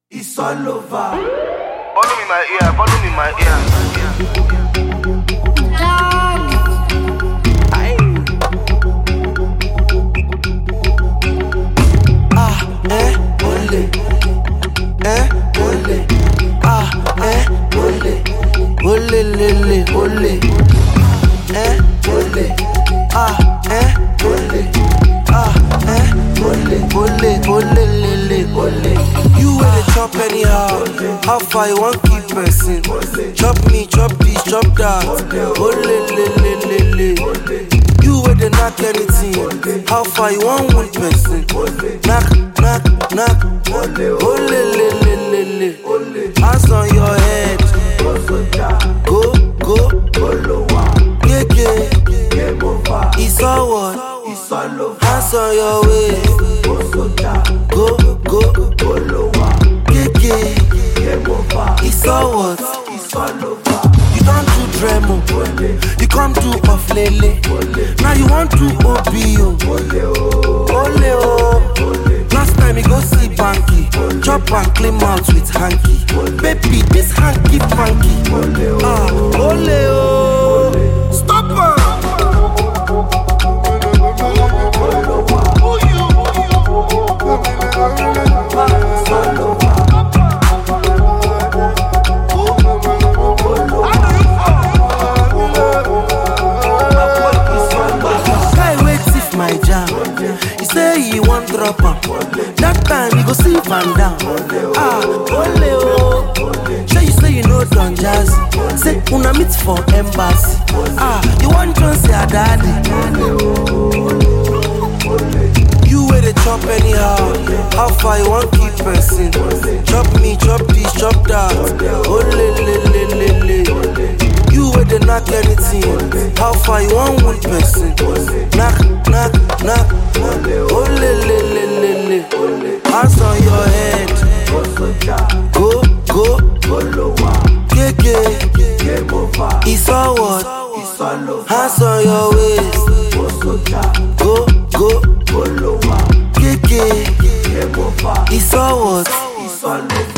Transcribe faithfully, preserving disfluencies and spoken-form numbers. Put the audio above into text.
It's all over. Follow me my ear, follow me my ear. Ah, eh, ole. Eh, ole. Ah, eh, ole. Ole, lele, ole. Eh, ole. Ah, eh, ole. Ah, eh, ole. Ole, ole, lele, ole. You wey dey chop anyhow, how far you wan keep person? Chop me, chop this, chop that. Ole, lele, lele. You wey dey knack anything, how far you wan wound person? Knack, knack, knack. Ole, lele, lele. Hands on your head. Go, go. Yeah, yeah. It's all what? Hands on your waist. Go, go. Yeah, yeah. It's all what? You don't do Dremo, you come do off lele. Now you want to O B O. Ole oh. Last time you go see Banky, chop and clean out with hanky. Baby, this hanky funky. Ah, ole oh. Stop her. My jam, he say he want drop am. That time he go see Van down. Ah, ole oh. Sure you say you know Don Jazzy. Say una meet for embassy. Ah, you want John say a daddy. You wey dey chop anyhow, how far you wan keep person? Chop me, chop this, chop that. Ole le le le le. You wey dey knack anything, how far you wan wound person? Knack, knack, knack. Ole le le le le. Hands on your head. Go, go. Yeah, yeah. It's all what? Hands on your waist. Go, go. Yeah, yeah. It's all what?